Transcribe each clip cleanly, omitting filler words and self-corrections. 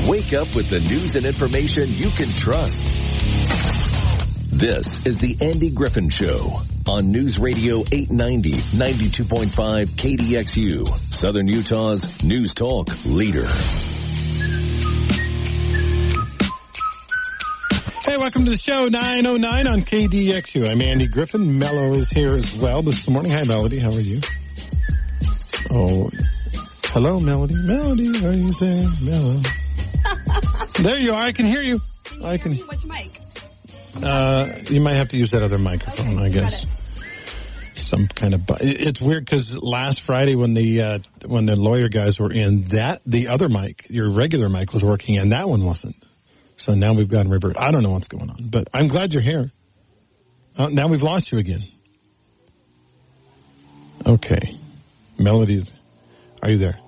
Wake up with the news and information you can trust. This is the Andy Griffin Show on News Radio 890, 92.5 KDXU, Southern Utah's News Talk leader. Hey, welcome to the show, 9:09 on KDXU. I'm Andy Griffin. Mello is here as well this morning. Hi, Melody. How are you? Oh, hello, Melody. Melody, are you there? Mello. There you are. I can hear you. I can. Which mic? You might have to use that other microphone, I guess. Some kind of. It's weird because last Friday when the lawyer guys were in, the other mic, your regular mic, was working, and that one wasn't. So now we've got revert. I don't know what's going on, but I'm glad you're here. Now we've lost you again. Okay, Melody, are you there?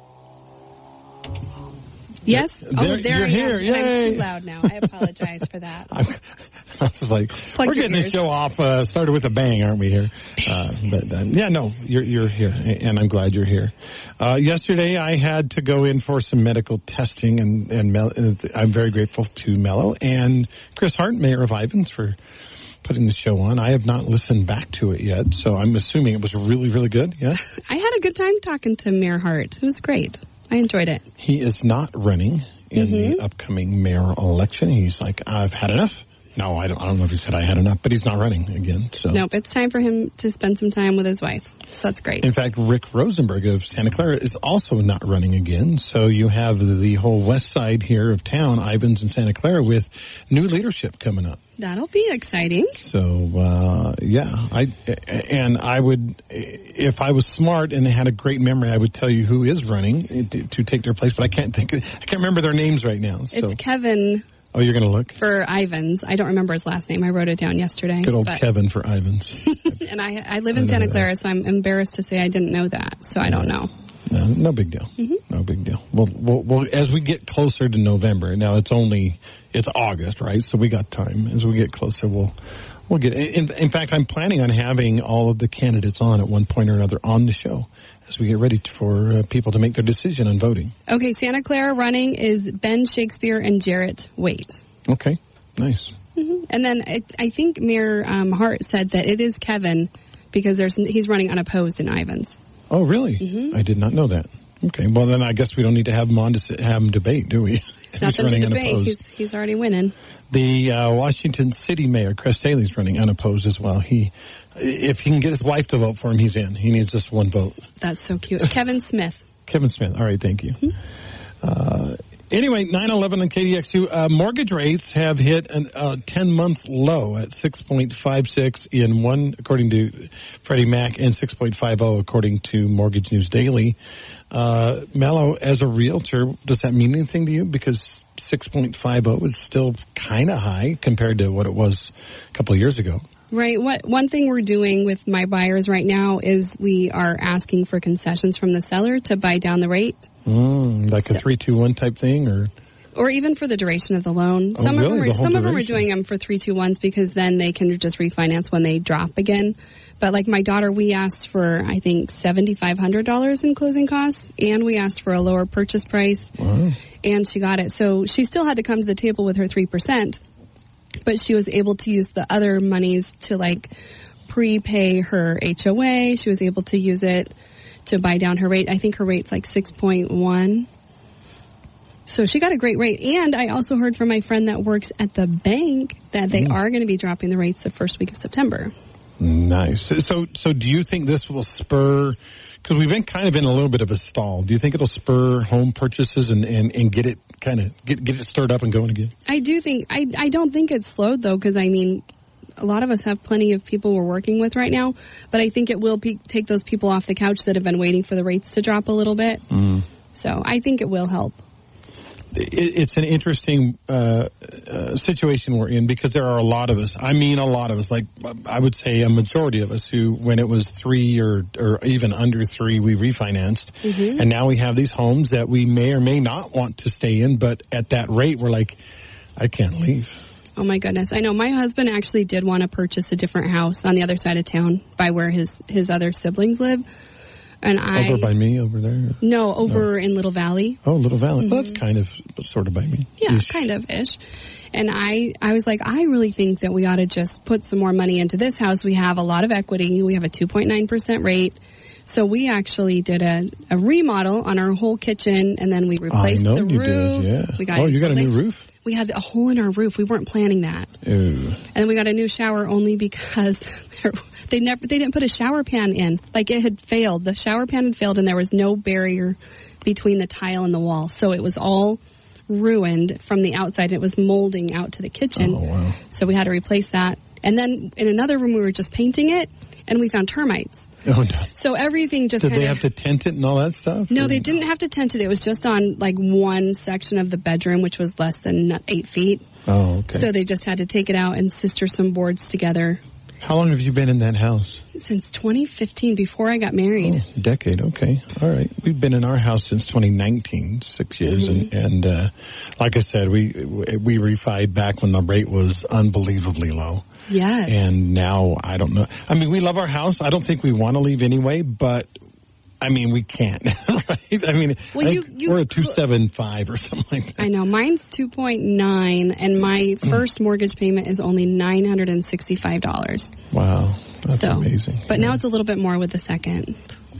Yes. There There you're I here. am. Yay. I'm too loud now. I apologize for that. I was like, we're getting the show off. Started with a bang, aren't we here? Yeah, no, you're here, and I'm glad you're here. Yesterday, I had to go in for some medical testing, and I'm very grateful to Mello and Chris Hart, Mayor of Ivins, for putting the show on. I have not listened back to it yet, so I'm assuming it was really, really good. Yes, I had a good time talking to Mayor Hart. It was great. I enjoyed it. He is not running in the upcoming mayor election. He's like, I've had enough. No, I don't know if he said I had enough, but he's not running again. So Nope, it's time for him to spend some time with his wife. So that's great. In fact, Rick Rosenberg of Santa Clara is also not running again. So you have the whole west side here of town, Ivins and Santa Clara, with new leadership coming up. That'll be exciting. So, yeah, I would, if I was smart and had a great memory, I would tell you who is running to take their place, but I can't remember their names right now. So. It's Kevin. Oh, you're going to look? For Ivins. I don't remember his last name. I wrote it down yesterday. Good old Kevin for Ivins. And I live in Santa Clara, so I'm embarrassed to say I didn't know that. So I don't know. No big deal. No big deal. Well, as we get closer to November, now it's August, right? So we got time. As we get closer, we'll get. In fact, I'm planning on having all of the candidates on at one point or another on the show as we get ready for people to make their decision on voting. Okay, Santa Clara running is Ben Shakespeare and Jarrett Waite. Okay, nice. And then I think Mayor Hart said that it is Kevin because he's running unopposed in Ivins. Oh, really? I did not know that. Okay, well then I guess we don't need to have him on to have him debate, do we? Nothing to debate. He's already winning. The Washington City Mayor, Chris Daly's running unopposed as well. If he can get his wife to vote for him, he's in. He needs just one vote. That's so cute. Kevin Smith. Kevin Smith. All right, thank you. Anyway, 9/11 on KDXU. Mortgage rates have hit a 10-month low at 6.56 in one, according to Freddie Mac, and 6.50 according to Mortgage News Daily. Mello, as a realtor, does that mean anything to you? Because 6.50 is still kind of high compared to what it was a couple of years ago. Right. One thing we're doing with my buyers right now is we are asking for concessions from the seller to buy down the rate. Like a 3-2-1 type thing, or even for the duration of the loan. Some of them are doing them for 3-2-1s because then they can just refinance when they drop again. But like my daughter, we asked for, I think, $7,500 in closing costs, and we asked for a lower purchase price, and she got it. So she still had to come to the table with her 3%, but she was able to use the other monies to like prepay her HOA. She was able to use it to buy down her rate. I think her rate's like 6.1. So she got a great rate. And I also heard from my friend that works at the bank that they are going to be dropping the rates the first week of September. Nice. So do you think this will spur, because we've been kind of in a little bit of a stall, do you think it'll spur home purchases and get it get it stirred up and going again? I do think, I don't think it's slowed though, because I mean, a lot of us have plenty of people we're working with right now, but I think it will take those people off the couch that have been waiting for the rates to drop a little bit. So I think it will help. It's an interesting situation we're in because there are a lot of us. I mean, a lot of us, like I would say a majority of us who, when it was 3 or even under 3, we refinanced. And now we have these homes that we may or may not want to stay in, but at that rate, we're like, I can't leave. Oh my goodness. I know my husband actually did want to purchase a different house on the other side of town by where his other siblings live. And over by me, over there? No, over in Little Valley. Oh, Little Valley. Mm-hmm. Well, that's kind of, sort of by me. Yeah, kind of-ish. And I was like, I really think that we ought to just put some more money into this house. We have a lot of equity. We have a 2.9% rate. So we actually did a remodel on our whole kitchen, and then we replaced the roof. Did, yeah. You got a new roof? We had a hole in our roof. We weren't planning that. Ew. And we got a new shower only because they didn't put a shower pan in. Like, it had failed. The shower pan had failed, and there was no barrier between the tile and the wall. So it was all ruined from the outside. It was molding out to the kitchen. Oh, wow. So we had to replace that. And then in another room, we were just painting it, and we found termites. Oh, no. So everything just Did they have to tent it and all that stuff? No, they didn't have to tent it. It was just on, like, one section of the bedroom, which was less than 8 feet. Oh, okay. So they just had to take it out and sister some boards together. How long have you been in that house? Since 2015, before I got married. Oh, a decade, okay. All right. We've been in our house since 2019, 6 years. Mm-hmm. And like I said, we refied back when the rate was unbelievably low. Yes. And now, I don't know. I mean, we love our house. I don't think we want to leave anyway, but I mean, we can't, right? I mean, we're at 275 or something like that. I know. Mine's 2.9, and my first mortgage payment is only $965. Wow. That's amazing. But now it's a little bit more with the second.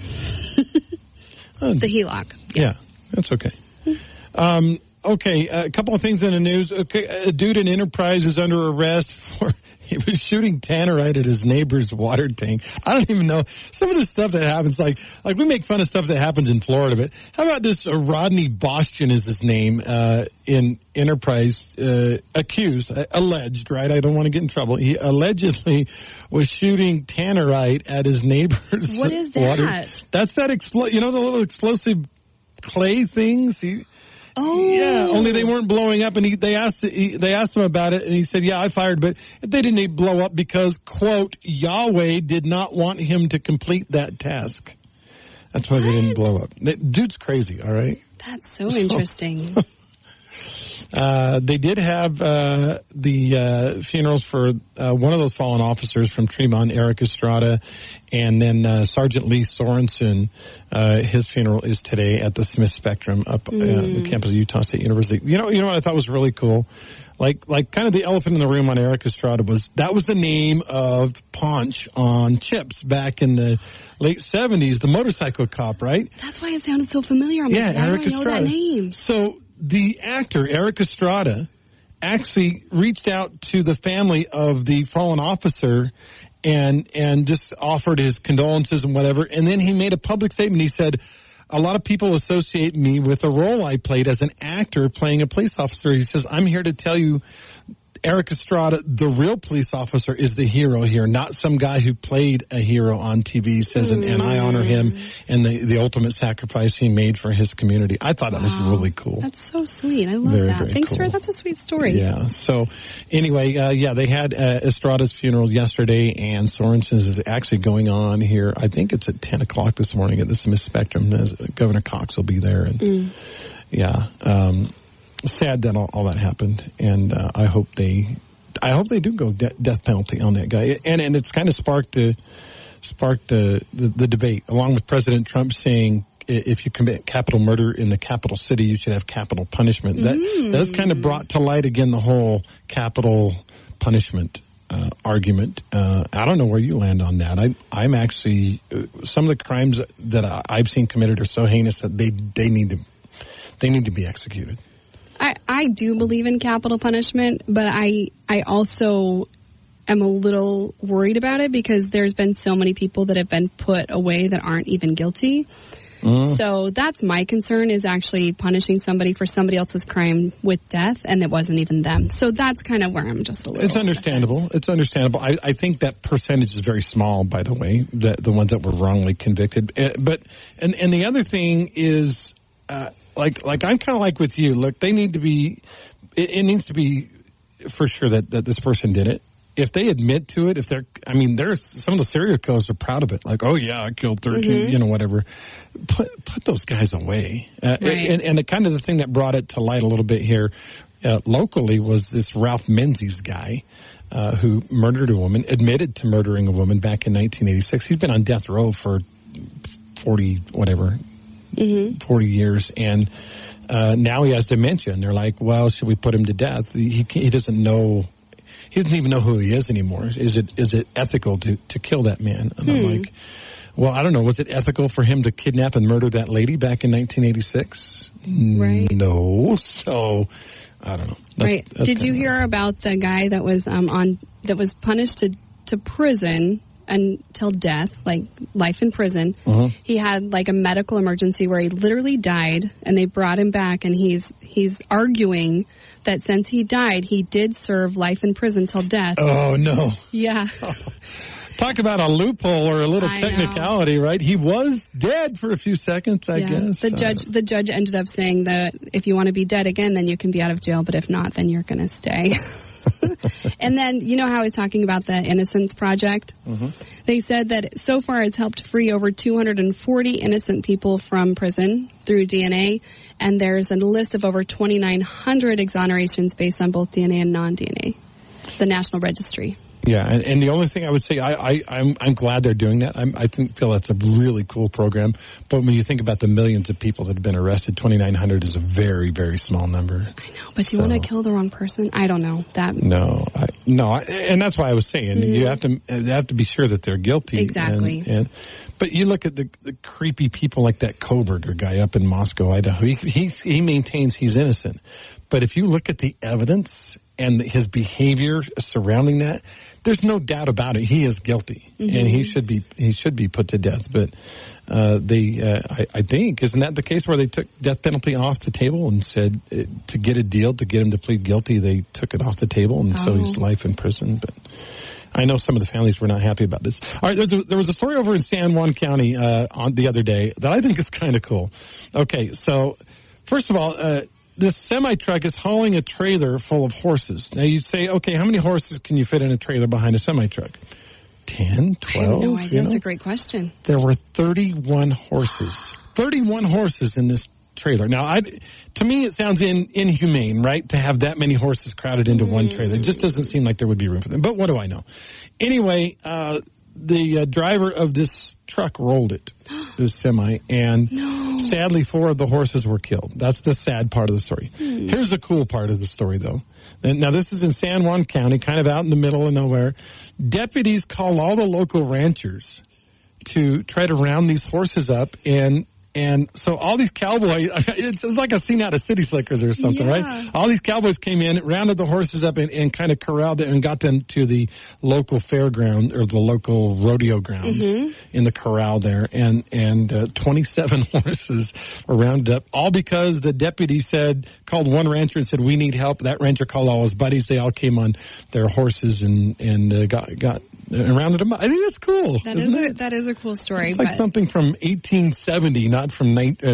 The HELOC. Yeah, that's okay. Okay, a couple of things in the news. Okay, a dude in Enterprise is under arrest for he was shooting tannerite at his neighbor's water tank. I don't even know some of the stuff that happens. Like we make fun of stuff that happens in Florida, but how about this? Rodney Bostian is his name in Enterprise, alleged, right? I don't want to get in trouble. He allegedly was shooting tannerite at his neighbor's What is that? Water. That's that the little explosive clay things. Oh. Yeah, only they weren't blowing up, and they asked him about it, and he said, yeah, I fired, but they didn't blow up because, quote, Yahweh did not want him to complete that task. That's why they didn't blow up. Dude's crazy, all right? That's so interesting. They did have the funerals for one of those fallen officers from Tremont, Eric Estrada, and then Sergeant Lee Sorensen. His funeral is today at the Smith Spectrum up on the campus of Utah State University. You know what I thought was really cool? Like kind of the elephant in the room on Eric Estrada was the name of Ponch on Chips back in the late 70s, the motorcycle cop, right? That's why it sounded so familiar. I'm like, Eric Estrada. I know that name. So the actor, Eric Estrada, actually reached out to the family of the fallen officer and just offered his condolences and whatever. And then he made a public statement. He said, a lot of people associate me with a role I played as an actor playing a police officer. He says, I'm here to tell you, Eric Estrada, the real police officer, is the hero here, not some guy who played a hero on TV. He says, and I honor him and the ultimate sacrifice he made for his community. I thought that was really cool. That's so sweet. I love that. Very Thanks cool. for that's a sweet story. Yeah. So anyway, they had Estrada's funeral yesterday, and Sorensen's is actually going on here. I think it's at 10 o'clock this morning at the Smith Spectrum. Governor Cox will be there. And sad that all that happened, and I hope they do go death penalty on that guy. And it's kind of sparked the debate, along with President Trump saying if you commit capital murder in the capital city, you should have capital punishment. That's kind of brought to light again the whole capital punishment argument. I don't know where you land on that. I'm actually some of the crimes that I've seen committed are so heinous that they need to be executed. I do believe in capital punishment, but I also am a little worried about it because there's been so many people that have been put away that aren't even guilty. So that's my concern, is actually punishing somebody for somebody else's crime with death, and it wasn't even them. So that's kind of where I'm just a little... It's understandable. It's understandable. I think that percentage is very small, by the way, the ones that were wrongly convicted. But the other thing is... Like I'm kind of like with you. Look, they need to be. It needs to be for sure that this person did it. If they admit to it, there's some of the serial killers are proud of it. Like, oh yeah, I killed 13, whatever. Put those guys away. Right. And the kind of the thing that brought it to light a little bit here locally was this Ralph Menzies guy. Who murdered a woman, admitted to murdering a woman back in 1986. He's been on death row for 40 years, and now he has dementia. And they're like, well, should we put him to death? He doesn't know. He doesn't even know who he is anymore. Is it ethical to kill that man? And I'm like, well, I don't know. Was it ethical for him to kidnap and murder that lady back in 1986? Right. No. So, I don't know. Did you hear about the guy that was that was punished to prison until death, like life in prison? Uh-huh. He had like a medical emergency where he literally died, and they brought him back, and he's arguing that since he died, he did serve life in prison till death. Oh, no. Yeah. Talk about a loophole or a little technicality, right? He was dead for a few seconds, I guess. The judge ended up saying that if you want to be dead again, then you can be out of jail, but if not, then you're going to stay. And then, you know how I was talking about the Innocence Project? Mm-hmm. They said that so far it's helped free over 240 innocent people from prison through DNA, and there's a list of over 2,900 exonerations based on both DNA and non-DNA, the National Registry. Yeah, and the only thing I would say, I'm glad they're doing that. I feel that's a really cool program. But when you think about the millions of people that have been arrested, 2,900 is a very, very small number. I know, but you want to kill the wrong person? I don't know that. And that's why I was saying you have to be sure that they're guilty. Exactly. But you look at the creepy people like that Koberger guy up in Moscow, Idaho. He maintains he's innocent, but if you look at the evidence and his behavior surrounding that, there's no doubt about it. He is guilty, and he should be put to death. But I think, isn't that the case where they took death penalty off the table and said to get a deal to get him to plead guilty, they took it off the table, and so he's life in prison. But I know some of the families were not happy about this. All right, there was a story over in San Juan County on the other day that I think is kind of cool. Okay, so first of all, this semi-truck is hauling a trailer full of horses. Now, you'd say, okay, how many horses can you fit in a trailer behind a semi-truck? 10, 12? I have no idea. That's a great question. There were 31 horses. 31 horses in this trailer. Now, to me, it sounds inhumane, right, to have that many horses crowded into one trailer. It just doesn't seem like there would be room for them. But what do I know? Anyway, the driver of this truck rolled it, this semi, and sadly 4 of the horses were killed. That's the sad part of the story. Here's the cool part of the story, though. Now, this is in San Juan County, kind of out in the middle of nowhere. Deputies call all the local ranchers to try to round these horses up, and so all these cowboys, it's like a scene out of City Slickers or something, right? All these cowboys came in, rounded the horses up, and kind of corralled it and got them to the local fairground or the local rodeo grounds in the corral there. And 27 horses were rounded up, all because the deputy called one rancher and said, we need help. That rancher called all his buddies. They all came on their horses and got rounded them up. I think that's cool. That is a cool story. It's like something from 1870, not from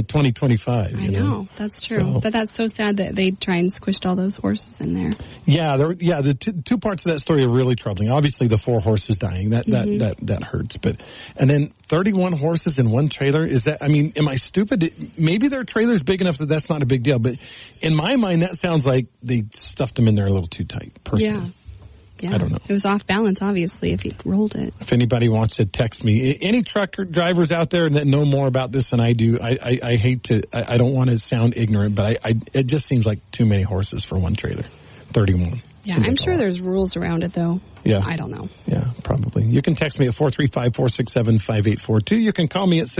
2025. I know. That's true. So, but that's so sad that they try and squished all those horses in there. Yeah, the two parts of that story are really troubling. Obviously, the 4 horses dying, that hurts. And then 31 horses in one trailer, am I stupid? Maybe their trailer's big enough that that's not a big deal. But in my mind, that sounds like they stuffed them in there a little too tight, personally. Yeah. I don't know. It was off balance, obviously, if he rolled it. If anybody wants to text me, any truck drivers out there that know more about this than I do, I hate to, I don't want to sound ignorant, but it just seems like too many horses for one trailer. 31. Yeah, I'm sure there's rules around it, though. Yeah. I don't know. Yeah, probably. You can text me at 435-467-5842. You can call me at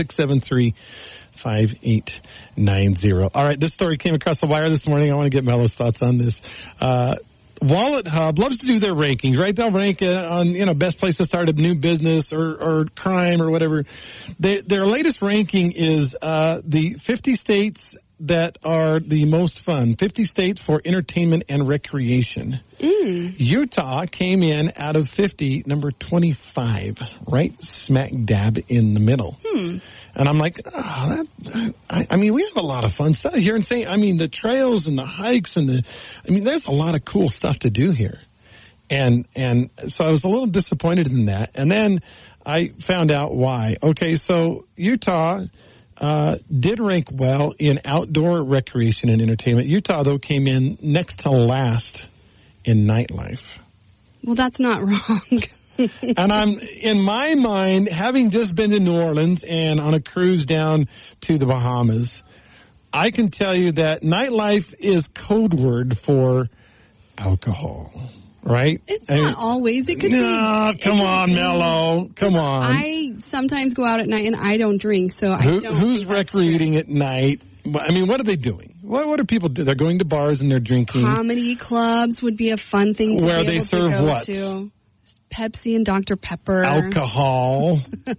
673-5890. All right, this story came across the wire this morning. I want to get Mello's thoughts on this. Wallet Hub loves to do their rankings, right? They'll rank on, best place to start a new business or crime or whatever. Their latest ranking is the 50 states that are the most fun. 50 states for entertainment and recreation. Utah came in out of 50, number 25, right smack dab in the middle. And I'm like, we have a lot of fun stuff here in the trails and the hikes and there's a lot of cool stuff to do here. And so I was a little disappointed in that. And then I found out why. Okay, so Utah did rank well in outdoor recreation and entertainment. Utah, though, came in next to last in nightlife. Well, that's not wrong. And I'm, in my mind, having just been to New Orleans and on a cruise down to the Bahamas, I can tell you that nightlife is code word for alcohol. Right? It's not always. It could be. No, come on, Mello. Come on. I sometimes go out at night and I don't drink, so I don't. Who's recreating at night? I mean, what are they doing? What do people do? They're going to bars and they're drinking. Comedy clubs would be a fun thing to where be they able serve to go what? to. Pepsi and Dr. Pepper. Alcohol.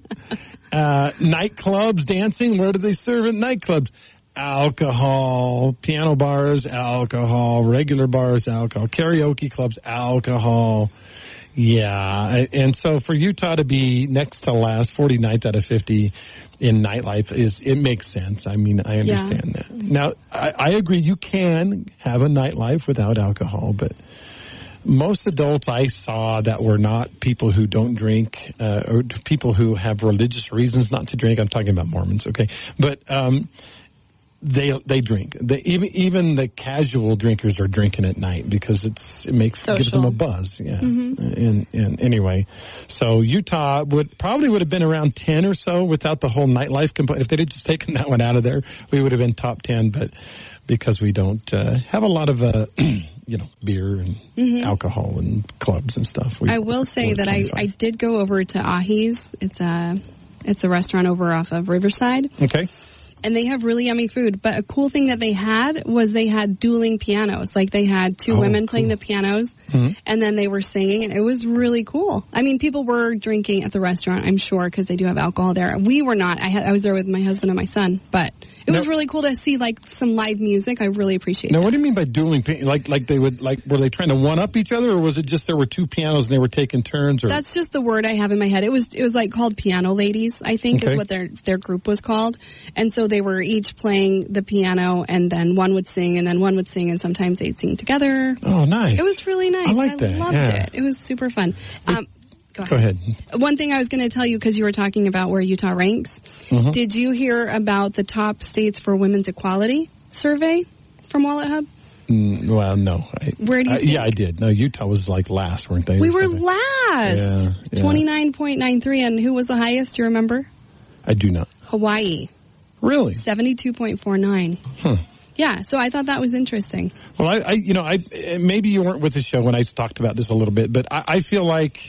Nightclubs, dancing. Where do they serve at nightclubs? Alcohol. Piano bars, alcohol. Regular bars, alcohol. Karaoke clubs, alcohol. Yeah. And so for Utah to be next to last, 40 nights out of 50 in nightlife, it makes sense. I mean, I understand that. Now, I agree you can have a nightlife without alcohol, but most adults I saw that were not people who don't drink, or people who have religious reasons not to drink. I'm talking about Mormons, okay? But they drink. Even the casual drinkers are drinking at night because gives them a buzz. Yeah. Mm-hmm. And anyway, so Utah would have been around 10 or so without the whole nightlife component. If they'd have just taken that one out of there, we would have been top 10. But because we don't have a lot of beer and alcohol and clubs and stuff. I will say that I did go over to Ahi's. It's a restaurant over off of Riverside. Okay. And they have really yummy food. But a cool thing that they had was they had dueling pianos. Like they had two women playing the pianos, and then they were singing, and it was really cool. I mean, people were drinking at the restaurant, I'm sure, because they do have alcohol there. We were not. I was there with my husband and my son, but it was really cool to see like some live music. I really appreciate it. Now, what do you mean by dueling? Like they would were they trying to one up each other, or was it just there were two pianos and they were taking turns? Or that's just the word I have in my head. It was like called Piano Ladies, I think, is what their group was called. And so they were each playing the piano, and then one would sing, and then one would sing, and sometimes they'd sing together. Oh, nice! It was really nice. I liked that. I loved it. It was super fun. Go ahead. One thing I was going to tell you, because you were talking about where Utah ranks, did you hear about the top states for women's equality survey from Wallet Hub? Well, no. Where do you think? Yeah, I did. No, Utah was like last, weren't they? We were last. Yeah. 29.93, and who was the highest, do you remember? I do not. Hawaii. Really? 72.49. Huh. Yeah, so I thought that was interesting. Well, I maybe you weren't with the show when I talked about this a little bit, but I feel like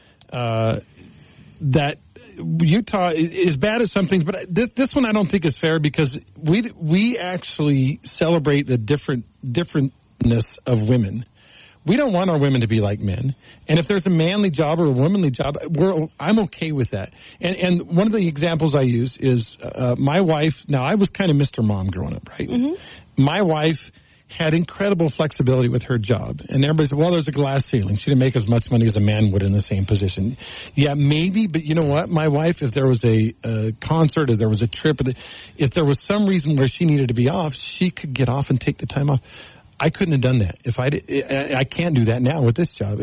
that Utah is bad at some things, but this one I don't think is fair because we actually celebrate the differentness of women. We don't want our women to be like men. And if there's a manly job or a womanly job, I'm okay with that. And one of the examples I use is my wife. Now, I was kind of Mr. Mom growing up, right? Mm-hmm. My wife had incredible flexibility with her job. And everybody said, well, there's a glass ceiling. She didn't make as much money as a man would in the same position. Yeah, maybe, but you know what? My wife, if there was a concert, if there was a trip, if there was some reason where she needed to be off, she could get off and take the time off. I couldn't have done that. If I can't do that now with this job.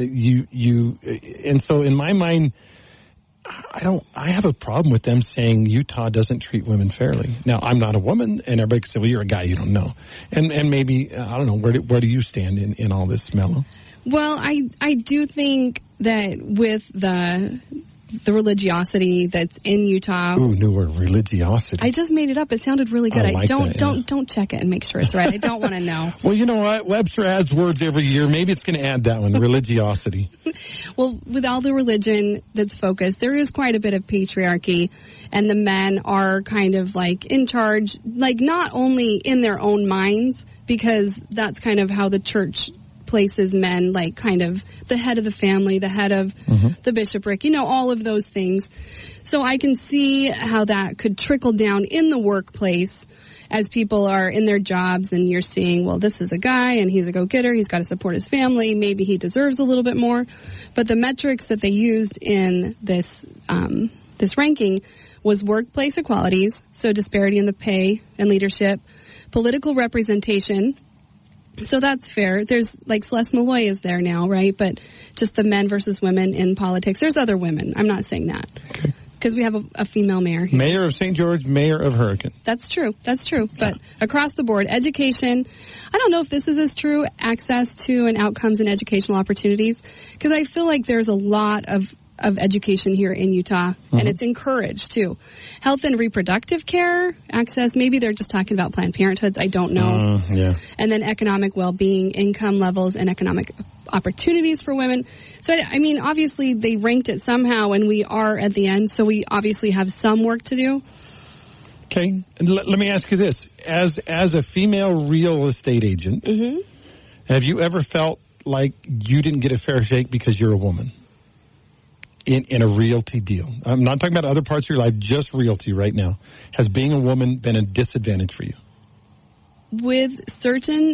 And so in my mind, I have a problem with them saying Utah doesn't treat women fairly. Now, I'm not a woman, and everybody can say, well, you're a guy, you don't know. And maybe, I don't know, where do you stand in all this, Mello? Well, I do think that with the religiosity that's in Utah. Ooh, new word, religiosity. I just made it up. It sounded really good. Don't check it and make sure it's right. I don't want to know. Well, you know what? Webster adds words every year. Maybe it's going to add that one, religiosity. Well, with all the religion that's focused, there is quite a bit of patriarchy, and the men are kind of like in charge, like not only in their own minds, because that's kind of how the church places men, like kind of the head of the family, the head of the bishopric, all of those things. So I can see how that could trickle down in the workplace as people are in their jobs and you're seeing, well, this is a guy and he's a go-getter, he's got to support his family, maybe he deserves a little bit more. But the metrics that they used in this ranking was workplace equalities, so disparity in the pay and leadership, political representation. So that's fair. There's, like, Celeste Malloy is there now, right? But just the men versus women in politics. There's other women. I'm not saying that. Okay. Because we have a female mayor here. Mayor of St. George, mayor of Hurricane. That's true. But across the board, education, I don't know if this is as true, access to and outcomes and educational opportunities. Because I feel like there's a lot of education here in Utah, and it's encouraged too. Health and reproductive care access, maybe they're just talking about Planned Parenthoods, I don't know. And then economic well-being, income levels, and economic opportunities for women. So, I mean, obviously they ranked it somehow, and we are at the end, so we obviously have some work to do. Okay, let me ask you this. As a female real estate agent, have you ever felt like you didn't get a fair shake because you're a woman in a realty deal? I'm not talking about other parts of your life, just realty right now. Has being a woman been a disadvantage for you? With certain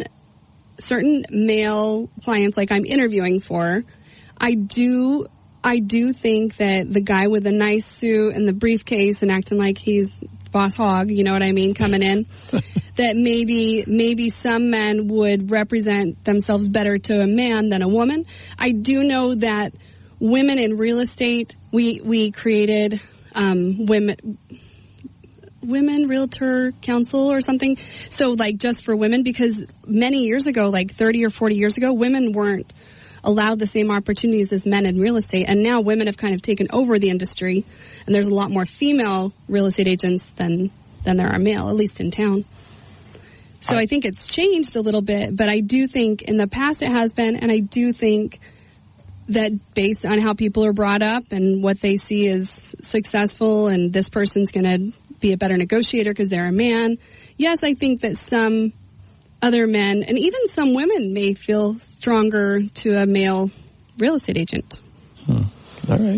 male clients like I'm interviewing for, I do think that the guy with the nice suit and the briefcase and acting like he's boss hog, you know what I mean, coming in, that maybe some men would represent themselves better to a man than a woman. I do know that women in real estate, we created women realtor council or something. So like just for women, because many years ago, like 30 or 40 years ago, women weren't allowed the same opportunities as men in real estate. And now women have kind of taken over the industry, and there's a lot more female real estate agents than there are male, at least in town. So I think it's changed a little bit, but I do think in the past it has been, and I do think that based on how people are brought up and what they see as successful, and this person's going to be a better negotiator because they're a man, yes, I think that some other men, and even some women, may feel stronger to a male real estate agent. All right.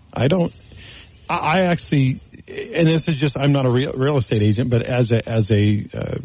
I actually, and this is just, I'm not a real estate agent, but as a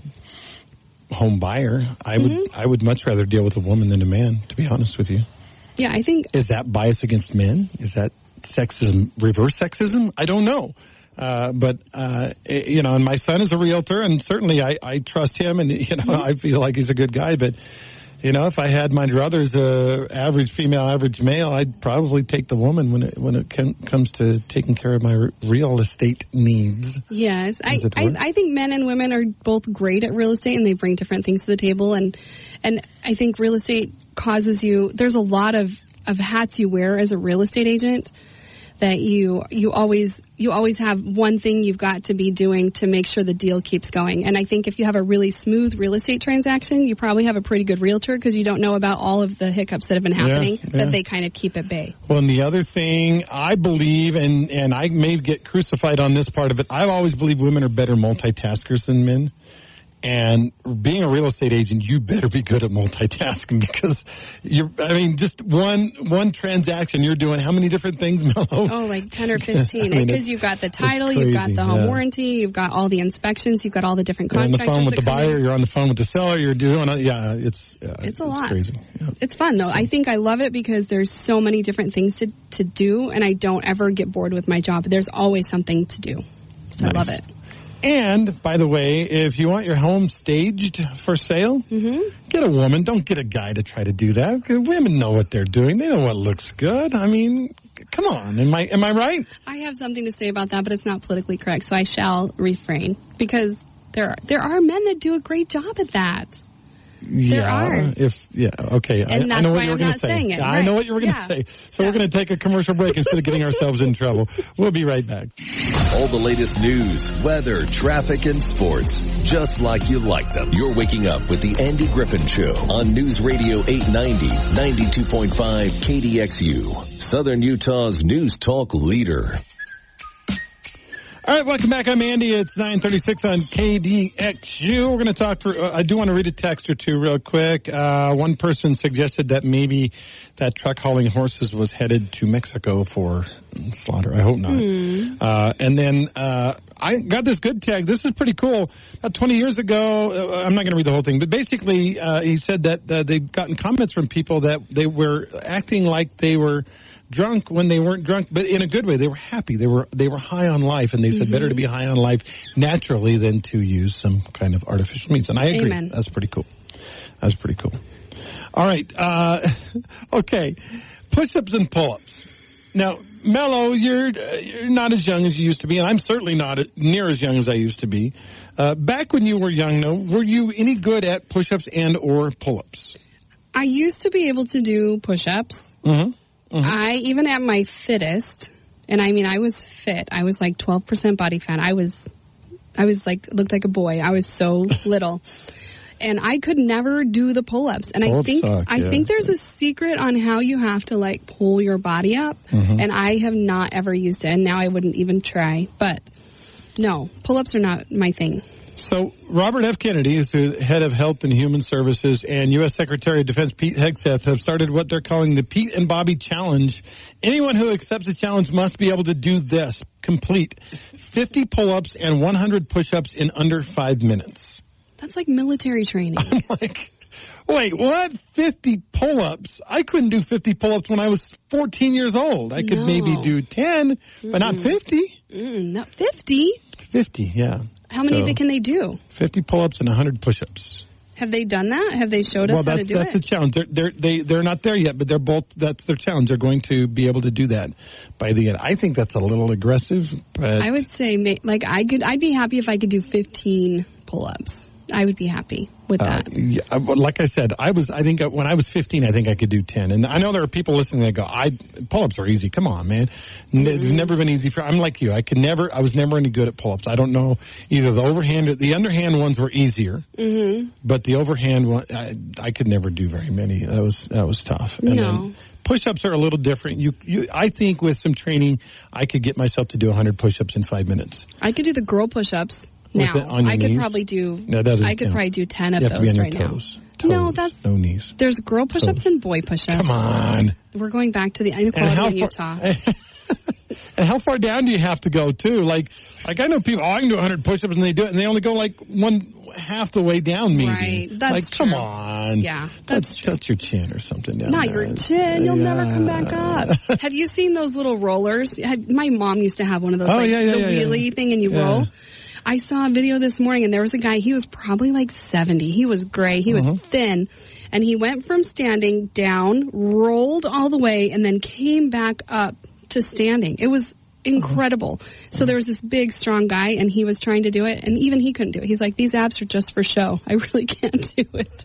home buyer, I would much rather deal with a woman than a man, to be honest with you. Yeah, I think. Is that bias against men? Is that sexism, reverse sexism? I don't know. But and my son is a realtor, and certainly I trust him, and, I feel like he's a good guy. But, if I had my druthers, average female, average male, I'd probably take the woman when it comes to taking care of my real estate needs. Yes. I think men and women are both great at real estate, and they bring different things to the table. And I think real estate causes there's a lot of hats you wear as a real estate agent, that you always have one thing you've got to be doing to make sure the deal keeps going. And I think if you have a really smooth real estate transaction, you probably have a pretty good realtor, because you don't know about all of the hiccups that have been happening that they kind of keep at bay. Well, and the other thing I believe, and I may get crucified on this part of it, I've always believed women are better multitaskers than men. And being a real estate agent, you better be good at multitasking, because just one transaction, you're doing how many different things, Mello? Oh, like 10 or 15. Because you've got the title, you've got the home warranty, you've got all the inspections, you've got all the different contractors. You're on the phone with the buyer, you're on the phone with the seller, you're doing, it's a lot. Crazy. Yeah. It's fun, though. I think I love it because there's so many different things to do, and I don't ever get bored with my job. There's always something to do. So nice. I love it. And, by the way, if you want your home staged for sale, get a woman. Don't get a guy to try to do that. Women know what they're doing. They know what looks good. I mean, come on. Am I right? I have something to say about that, but it's not politically correct, so I shall refrain. Because there are men that do a great job at that. There are. Okay. And I know what you were going to say. Right. I know what you were going to say. So we're going to take a commercial break instead of getting ourselves in trouble. We'll be right back. All the latest news, weather, traffic, and sports, just like you like them. You're waking up with the Andy Griffin Show on News Radio 890, 92.5 KDXU, Southern Utah's news talk leader. All right, welcome back. I'm Andy. It's 9:36 on KDXU. We're going to talk I do want to read a text or two real quick. One person suggested that maybe that truck hauling horses was headed to Mexico for slaughter. I hope not. And then I got this good tag. This is pretty cool. About 20 years ago, I'm not going to read the whole thing, but basically he said that they've gotten comments from people that they were acting like they were drunk when they weren't drunk, but in a good way. They were happy. They were high on life, and they said better to be high on life naturally than to use some kind of artificial means. And I agree. Amen. That's pretty cool. All right. Okay. Push-ups and pull-ups. Now, Mello, you're not as young as you used to be, and I'm certainly not near as young as I used to be. Back when you were young, though, were you any good at push-ups and or pull-ups? I used to be able to do push-ups. even at my fittest, and I mean, I was fit. I was like 12% body fat. I was like, looked like a boy. I was so little. And I could never do the pull-ups. And I think there's a secret on how you have to like pull your body up. And I have not ever used it. And now I wouldn't even try. But no, pull-ups are not my thing. So Robert F. Kennedy is the head of Health and Human Services, and U.S. Secretary of Defense Pete Hegseth have started what they're calling the Pete and Bobby Challenge. Anyone who accepts the challenge must be able to do this: complete 50 pull-ups and 100 push-ups in under 5 minutes. That's like military training. I'm like, wait, what? 50 pull-ups? I couldn't do 50 pull-ups when I was 14 years old. I could maybe do 10, but not 50. Not 50? 50, yeah. How many can they do? 50 pull-ups and 100 push-ups. Have they done that? Have they showed us how to do it? That's the challenge. They're not there yet, but that's their challenge. They're going to be able to do that by the end. I think that's a little aggressive, but I would say like I'd be happy if I could do 15 pull-ups. I would be happy with that. Yeah, like I said, I think when I was 15, I think I could do 10. And I know there are people listening that go, pull-ups are easy. Come on, man. It's never been easy I'm like you. I was never any good at pull-ups. I don't know either the overhand or the underhand ones were easier. But the overhand one, I could never do very many. That was tough. And then push-ups are a little different. I think with some training, I could get myself to do 100 push-ups in 5 minutes. I could do the girl push-ups. Now, I could probably do 10 of those right now. Toes. No, that's no knees. There's girl push-ups and boy push-ups. Come on. We're going back to the inequality in Utah. And how far down do you have to go, too? Like I know people, I can do 100 push-ups, and they do it, and they only go like half the way down, maybe. Right, that's like, true. Come on. Yeah, that's true. Touch your chin or something down Not there. your chin. You'll never come back up. Have you seen those little rollers? My mom used to have one of those, the wheelie thing, and you roll. I saw a video this morning, and there was a guy, he was probably like 70. He was gray. He was thin. And he went from standing down, rolled all the way, and then came back up to standing. It was incredible. So there was this big, strong guy, and he was trying to do it, and even he couldn't do it. He's like, these abs are just for show. I really can't do it.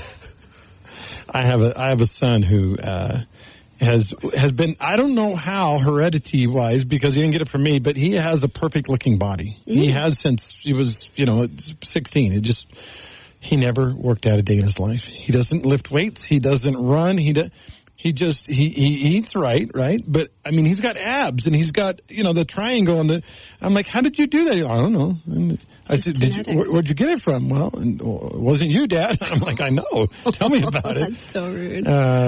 I have a son who has been, I don't know how, heredity wise, because he didn't get it from me, but he has a perfect looking body. He has since he was 16. He never worked out a day in his life. He doesn't lift weights. He doesn't run. He eats right? But I mean, he's got abs and he's got the triangle I'm like, how did you do that? I don't know. I said, where'd you get it from? Well, it wasn't you, Dad. I'm like, I know. Tell me about it. That's so rude.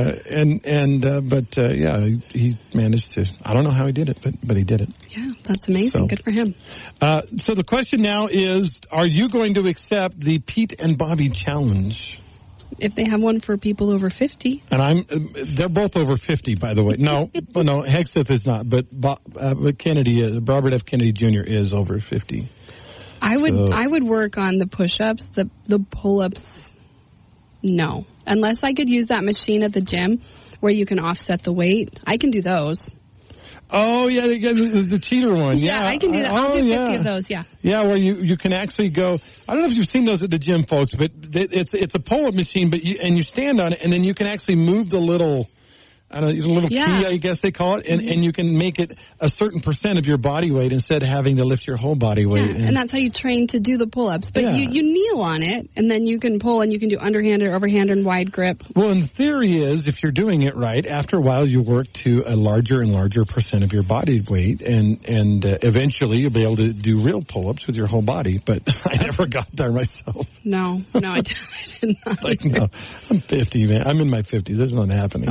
But he managed to. I don't know how he did it, but he did it. Yeah, that's amazing. So, good for him. So the question now is, are you going to accept the Pete and Bobby Challenge? If they have one for people over 50. And they're both over 50, by the way. No, Hegseth is not, but Kennedy, Robert F. Kennedy Jr. is over 50. I would work on the push-ups, the pull-ups, no. Unless I could use that machine at the gym where you can offset the weight. I can do those. Oh, yeah, the cheater one. Yeah, I can do that. I'll do 50 of those, yeah. Yeah, where you can actually go. I don't know if you've seen those at the gym, folks, but it's a pull-up machine, but you stand on it, and then you can actually move the little... key, I guess they call it, and you can make it a certain % of your body weight instead of having to lift your whole body weight. Yeah, and that's how you train to do the pull-ups. But you kneel on it, and then you can pull, and you can do underhanded, overhanded, and wide grip. Well, and the theory is, if you're doing it right, after a while you work to a larger and larger % of your body weight, and eventually you'll be able to do real pull-ups with your whole body. But I never got there myself. No, I did not. Like, no, I'm 50, man. I'm in my 50s. There's nothing happening.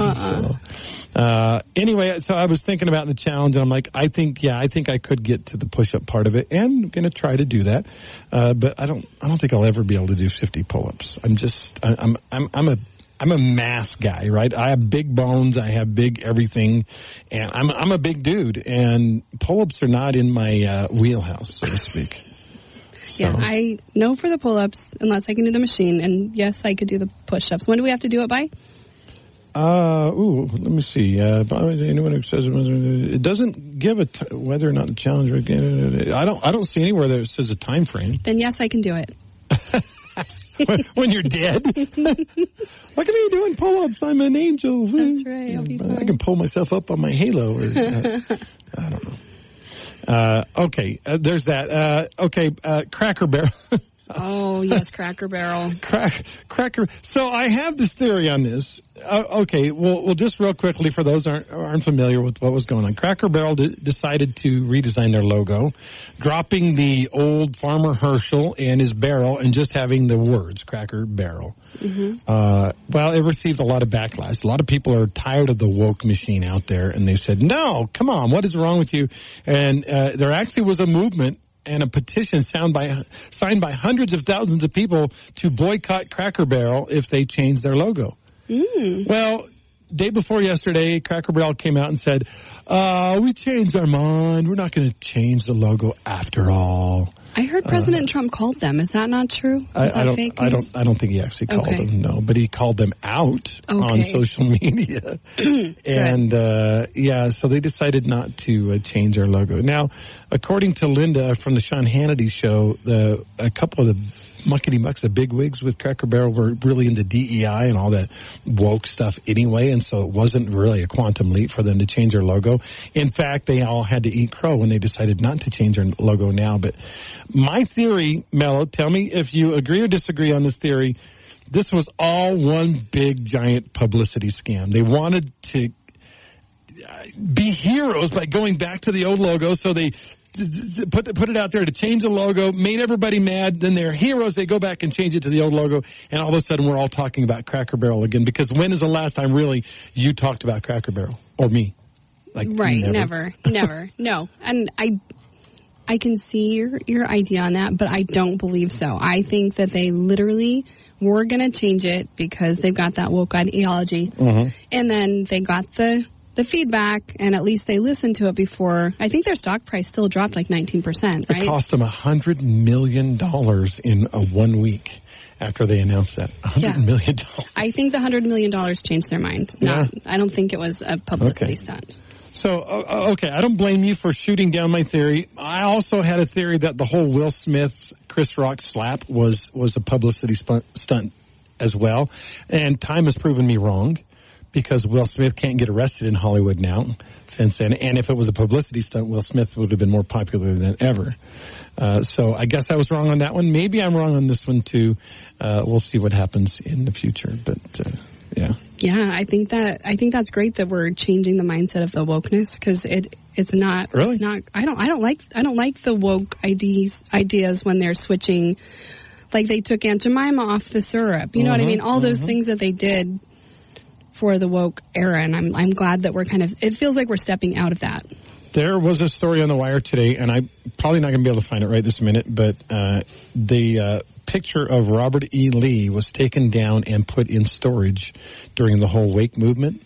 Anyway, so I was thinking about the challenge, and I'm like, I think I could get to the push-up part of it, and I'm going to try to do that. But I don't think I'll ever be able to do 50 pull-ups. I'm a mass guy, right? I have big bones, I have big everything, and I'm a big dude, and pull-ups are not in my wheelhouse, so to speak. So. Yeah, I know for the pull-ups, unless I can do the machine, and yes, I could do the push-ups. When do we have to do it by? Let me see. Anyone who says it doesn't give whether or not the challenge. I don't see anywhere that it says a time frame. Then yes, I can do it. when you're dead. Look at me doing pull-ups. I'm an angel. That's right. I'll be fine. I can pull myself up on my halo. Or, I don't know. Okay, there's that. Cracker Barrel. Oh, yes, Cracker Barrel. Cracker. So I have this theory on this. Okay, well, just real quickly for those aren't familiar with what was going on. Cracker Barrel decided to redesign their logo, dropping the old Farmer Herschel and his barrel and just having the words Cracker Barrel. Mm-hmm. Well, it received a lot of backlash. A lot of people are tired of the woke machine out there, and they said, no, come on, what is wrong with you? And there actually was a movement and a petition signed by hundreds of thousands of people to boycott Cracker Barrel if they change their logo. Well, day before yesterday, Cracker Barrel came out and said, we changed our mind. We're not going to change the logo after all. I heard President Trump called them. Is that not true? I don't think he actually called them, no. But he called them out on social media. And, so they decided not to change their logo. Now, according to Linda from the Sean Hannity show, a couple of the muckety-mucks, the bigwigs with Cracker Barrel were really into DEI and all that woke stuff anyway, and so it wasn't really a quantum leap for them to change their logo. In fact, they all had to eat crow when they decided not to change their logo now. But my theory, Mello, tell me if you agree or disagree on this theory, this was all one big, giant publicity scam. They wanted to be heroes by going back to the old logo, so they put it out there to change the logo, made everybody mad, then they're heroes, they go back and change it to the old logo, and all of a sudden we're all talking about Cracker Barrel again, because when is the last time really you talked about Cracker Barrel? Or me? Right, never. No. And I can see your idea on that, but I don't believe so. I think that they literally were going to change it because they've got that woke ideology, and then they got the feedback, and at least they listened to it before. I think their stock price still dropped like 19%, right? It cost them $100 million in 1 week after they announced that. $100 million. I think the $100 million changed their mind. I don't think it was a publicity stunt. So, I don't blame you for shooting down my theory. I also had a theory that the whole Will Smith, Chris Rock slap was a publicity stunt as well. And time has proven me wrong, because Will Smith can't get arrested in Hollywood now since then. And if it was a publicity stunt, Will Smith would have been more popular than ever. So I guess I was wrong on that one. Maybe I'm wrong on this one too. We'll see what happens in the future. But, yeah. Yeah, I think that's great that we're changing the mindset of the wokeness, because it's not really. It's not. I don't like the woke ideas when they're switching, like they took Aunt Jemima off the syrup. You know what I mean? All those things that they did for the woke era, and I'm glad that we're it feels like we're stepping out of that. There was a story on the wire today, and I'm probably not going to be able to find it right this minute, but the picture of Robert E. Lee was taken down and put in storage during the whole woke movement,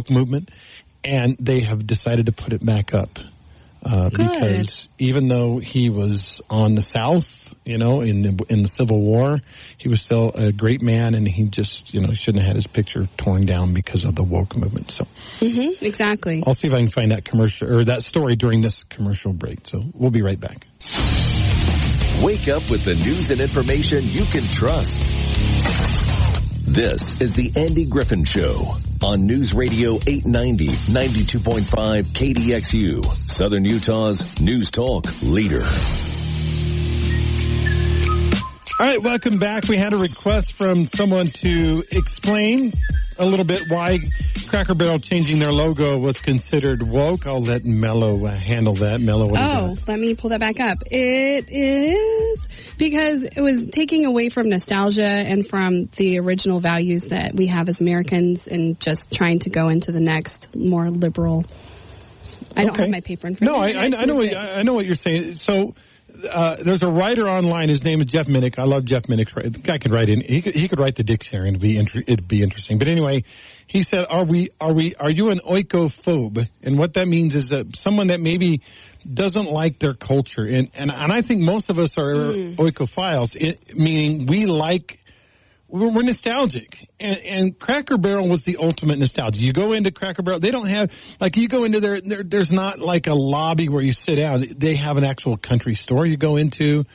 and they have decided to put it back up. Because even though he was on the South, in the Civil War, he was still a great man, and he just, shouldn't have had his picture torn down because of the woke movement. So, exactly. I'll see if I can find that commercial or that story during this commercial break. So we'll be right back. Wake up with the news and information you can trust. This is the Andy Griffin Show on News Radio 890, 92.5 KDXU, Southern Utah's News Talk leader. All right, welcome back. We had a request from someone to explain a little bit why Cracker Barrel changing their logo was considered woke. I'll let Mello handle that. Mello, what do you got? Let me pull that back up. It is because it was taking away from nostalgia and from the original values that we have as Americans, and just trying to go into the next more liberal. I don't have my paper in front of me. No, I know what you're saying. So, there's a writer online. His name is Jeff Minnick. I love Jeff Minnick. The guy could write he could write the dictionary, and it'd be interesting. But anyway, he said, "Are you an oikophobe?" And what that means is that someone that maybe doesn't like their culture, and I think most of us are oikophiles, meaning we're nostalgic, and Cracker Barrel was the ultimate nostalgia. You go into Cracker Barrel, they don't have, you go into there's not like a lobby where you sit down. They have an actual country store you go into.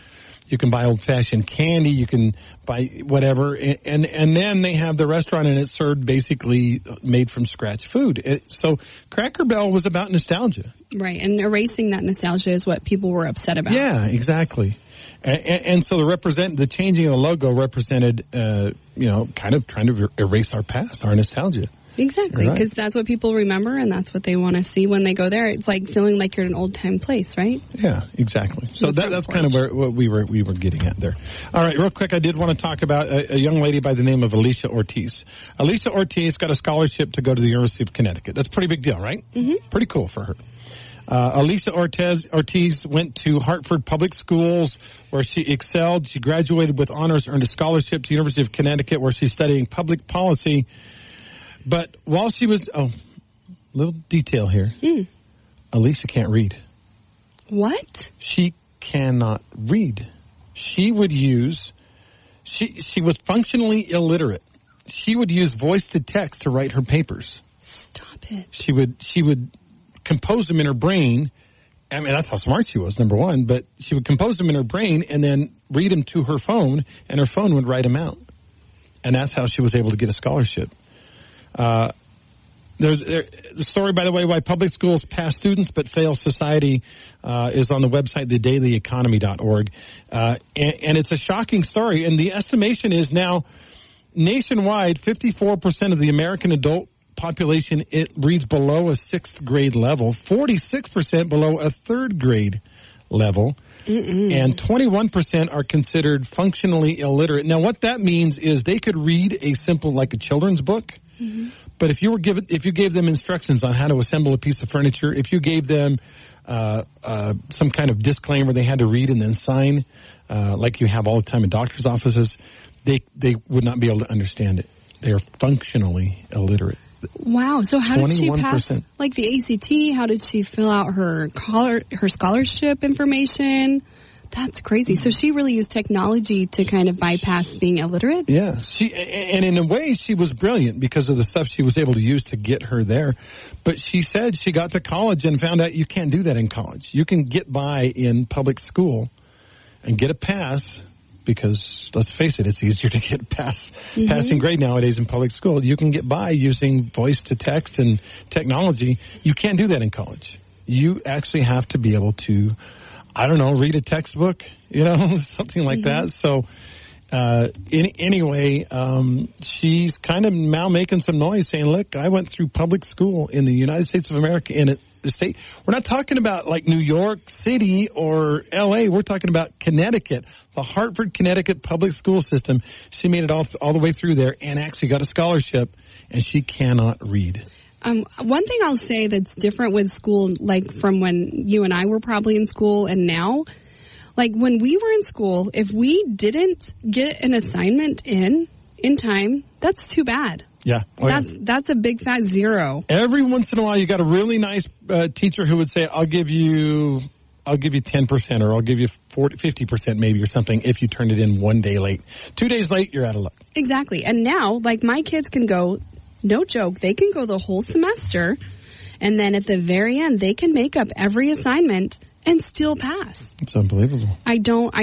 You can buy old-fashioned candy. You can buy whatever. And then they have the restaurant, and it's served basically made-from-scratch food. So Cracker Barrel was about nostalgia. Right, and erasing that nostalgia is what people were upset about. Yeah, exactly. And so the changing of the logo represented, kind of trying to erase our past, our nostalgia. Exactly, because that's what people remember, and that's what they want to see when they go there. It's like feeling like you're in an old-time place, right? Yeah, exactly. So that's kind of what we were getting at there. All right, real quick, I did want to talk about a young lady by the name of Alicia Ortiz. Alicia Ortiz got a scholarship to go to the University of Connecticut. That's a pretty big deal, right? Mm-hmm. Pretty cool for her. Alicia Ortiz went to Hartford Public Schools, where she excelled. She graduated with honors, earned a scholarship to the University of Connecticut, where she's studying public policy. But while she was, little detail here, Alicia can't read. What? She cannot read. She would use, she was functionally illiterate. She would use voice to text to write her papers. Stop it. She would compose them in her brain. I mean, that's how smart she was, number one. But she would compose them in her brain and then read them to her phone, and her phone would write them out. And that's how she was able to get a scholarship. The story, by the way, why public schools pass students but fail society, is on the website, thedailyeconomy.org. And it's a shocking story. And the estimation is now nationwide, 54% of the American adult population, it reads below a 6th grade level, 46% below a 3rd grade level. And 21% are considered functionally illiterate. Now, what that means is they could read a simple, like a children's book, but if you gave them instructions on how to assemble a piece of furniture, if you gave them some kind of disclaimer they had to read and then sign, like you have all the time in doctors' offices, they would not be able to understand it. They are functionally illiterate. Wow. So how did she pass, like, the ACT? How did she fill out her scholarship information? That's crazy. So she really used technology to kind of bypass being illiterate? Yeah. And in a way, she was brilliant because of the stuff she was able to use to get her there. But she said she got to college and found out you can't do that in college. You can get by in public school and get a pass because, let's face it, it's easier to get passing grade nowadays in public school. You can get by using voice to text and technology. You can't do that in college. You actually have to be able to, I don't know, read a textbook, something like that. So, anyway, she's kind of now making some noise saying, look, I went through public school in the United States of America in the state. We're not talking about like New York City or LA. We're talking about Connecticut, the Hartford, Connecticut public school system. She made it all the way through there and actually got a scholarship, and she cannot read. One thing I'll say that's different with school, like from when you and I were probably in school and now, like when we were in school, if we didn't get an assignment in time, that's too bad. Yeah. That's a big fat 0. Every once in a while, you got a really nice teacher who would say, I'll give you 10% or I'll give you 50% maybe or something if you turn it in 1 day late. 2 days late, you're out of luck. Exactly. And now, like, my kids can go, no joke, they can go the whole semester, and then at the very end, they can make up every assignment and still pass. It's unbelievable. I don't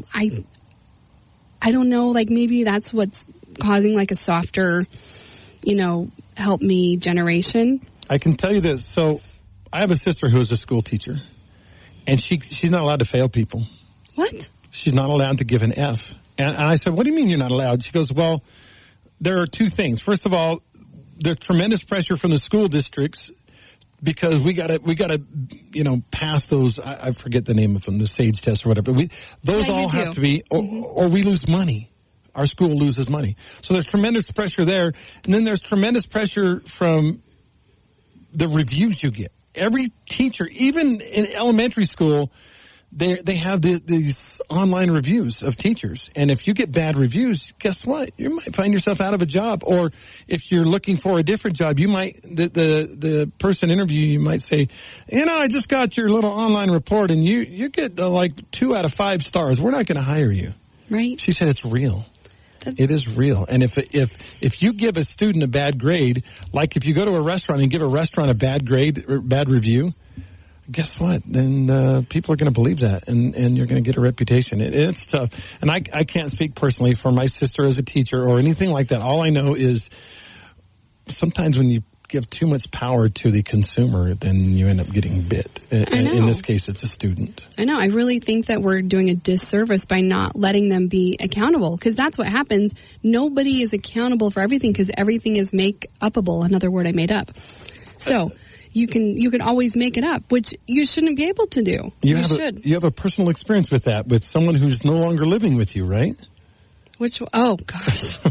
know, like, maybe that's what's causing, like, a softer, help me generation. I can tell you this. So I have a sister who is a school teacher, and she's not allowed to fail people. What? She's not allowed to give an F. And I said, what do you mean you're not allowed? She goes, well, there are two things. First of all, there's tremendous pressure from the school districts because we gotta pass those. I forget the name of them, the SAGE test or whatever. Those all have to be, or we lose money. Our school loses money. So there's tremendous pressure there, and then there's tremendous pressure from the reviews you get. Every teacher, even in elementary school, they have these online reviews of teachers. And if you get bad reviews, guess what? You might find yourself out of a job. Or if you're looking for a different job, you might, the person interviewing you might say, I just got your little online report and you get like 2 out of 5 stars. We're not going to hire you. Right. She said it's real. It is real. And if you give a student a bad grade, like if you go to a restaurant and give a restaurant a bad grade or bad review, guess what? Then people are going to believe that, and you're going to get a reputation. It's tough. And I can't speak personally for my sister as a teacher or anything like that. All I know is sometimes when you give too much power to the consumer, then you end up getting bit. In this case, it's a student. I know. I really think that we're doing a disservice by not letting them be accountable, because that's what happens. Nobody is accountable for everything because everything is make-upable, another word I made up. So you can always make it up, which you shouldn't be able to do. You have a personal experience with that, with someone who's no longer living with you, right? Oh, gosh.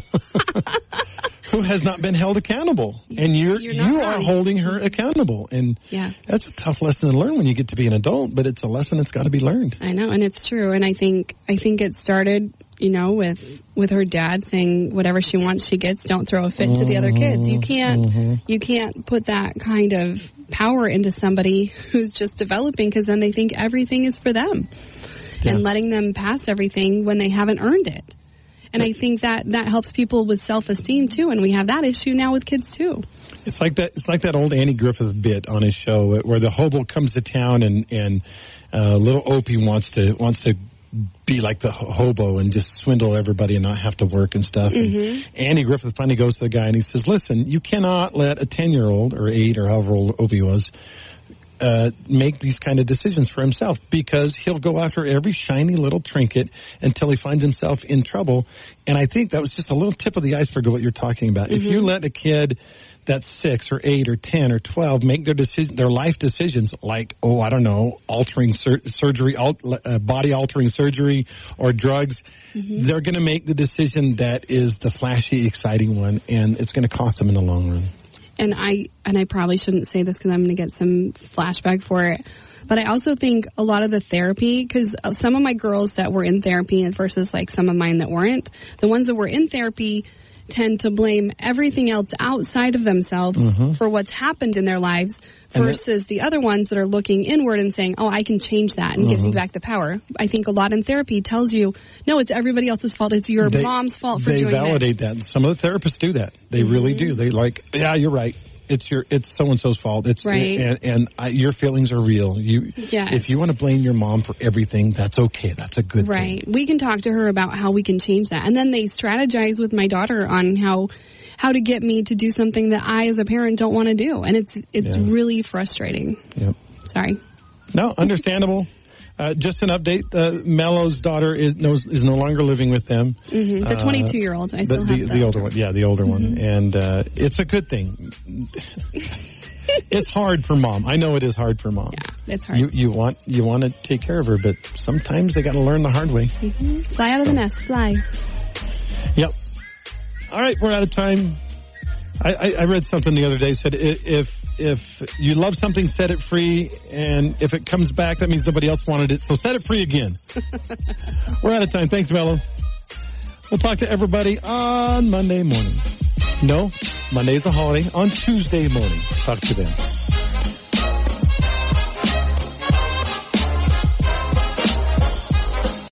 Who has not been held accountable, and you are holding her accountable, and that's a tough lesson to learn when you get to be an adult. But it's a lesson that's got to be learned. I know, and it's true. And I think it started, with her dad saying whatever she wants, she gets. Don't throw a fit to the other kids. You can't put that kind of power into somebody who's just developing, because then they think everything is for them, and letting them pass everything when they haven't earned it. And I think that helps people with self-esteem too, and we have that issue now with kids too. It's like that old Andy Griffith bit on his show where the hobo comes to town and little Opie wants to be like the hobo and just swindle everybody and not have to work and stuff. Mm-hmm. And Andy Griffith finally goes to the guy and he says, "Listen, you cannot let a 10-year-old or 8 or however old Opie was make these kind of decisions for himself, because he'll go after every shiny little trinket until he finds himself in trouble." And I think that was just a little tip of the iceberg of what you're talking about. Mm-hmm. If you let a kid that's 6 or 8 or 10 or 12 make their life decisions, like, altering surgery, body altering surgery or drugs, mm-hmm. they're going to make the decision that is the flashy, exciting one, and it's going to cost them in the long run. And I probably shouldn't say this because I'm going to get some flashback for it. But I also think a lot of the therapy, because some of my girls that were in therapy versus like some of mine that weren't, the ones that were in therapy tend to blame everything else outside of themselves mm-hmm. for what's happened in their lives versus the other ones that are looking inward and saying, I can change that, and mm-hmm. gives you back the power. I think a lot in therapy tells you, no, it's everybody else's fault. It's your mom's fault for doing that. They validate that. Some of the therapists do that. They mm-hmm. really do. They you're right. It's so-and-so's fault. It's right. And your feelings are real. If you want to blame your mom for everything, that's okay. That's a good thing. Right. We can talk to her about how we can change that. And then they strategize with my daughter on how to get me to do something that I, as a parent, don't want to do. And it's really frustrating. Yep. Sorry. No, understandable. Just an update. Mello's daughter is no longer living with them. Mm-hmm. The 22-year-old. I still have the older one. Yeah, the older mm-hmm. one. And it's a good thing. It's hard for mom. I know it is hard for mom. Yeah, it's hard. You want to take care of her, but sometimes they got to learn the hard way. Mm-hmm. Fly out of the nest. Fly. Yep. All right, we're out of time. I read something the other day, said if you love something, set it free, and if it comes back, that means nobody else wanted it, so set it free again. We're out of time. Thanks, Mello. We'll talk to everybody on Monday morning. No, Monday's a holiday. On Tuesday morning. Talk to them.